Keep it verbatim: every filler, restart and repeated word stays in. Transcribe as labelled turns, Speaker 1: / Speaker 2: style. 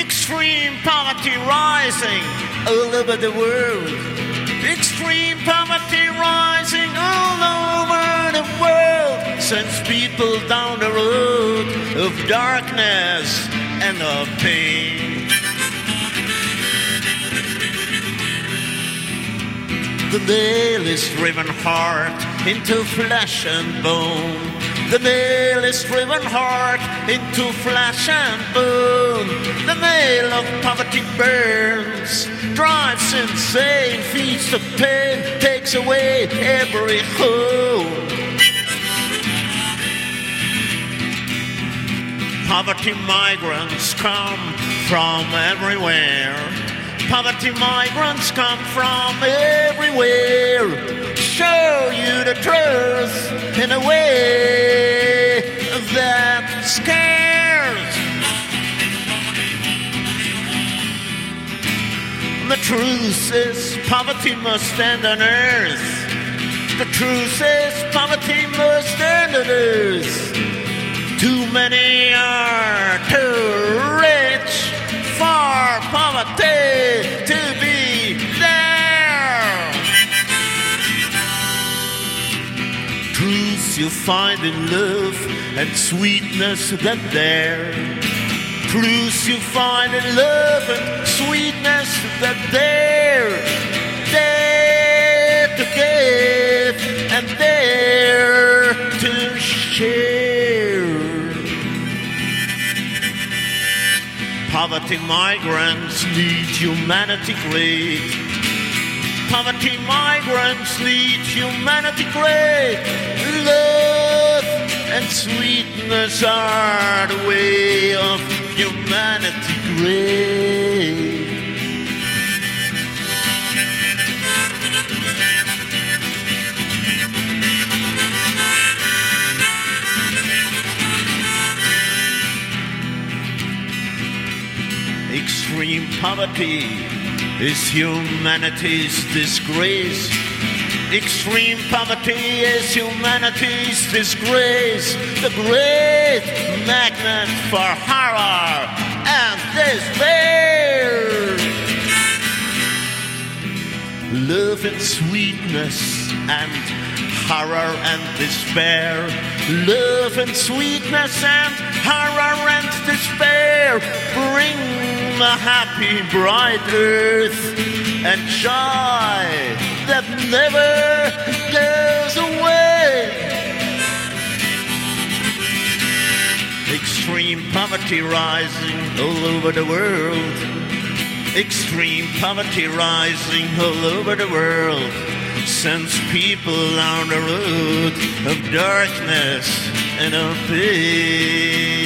Speaker 1: Extreme poverty rising all over the world. Extreme poverty rising all over the world sends people down the road of darkness and of pain. The nail is driven hard into flesh and bone. The nail is driven hard into flesh and bone. The nail of poverty burns, drives insane, feeds the pain, takes away every hope. Poverty migrants come from everywhere. Poverty migrants come from everywhere. Show you the truth in a way that scares. The truth is poverty must end on earth. The truth is poverty must end on earth. Too many are too rich for poverty to be there. Truth you find in love and sweetness that there. Truth you find in love and sweetness that there. There to give and there to share. Poverty migrants lead humanity great. Poverty migrants lead humanity great. Love and sweetness are the way of humanity great. Extreme poverty is humanity's disgrace. Extreme poverty is humanity's disgrace. The great magnet for horror and despair. Love and sweetness and horror and despair. Love and sweetness and horror and despair bring a happy, bright earth and joy that never goes away. Extreme poverty rising all over the world. Extreme poverty rising all over the world sends people on the road of darkness and of pain.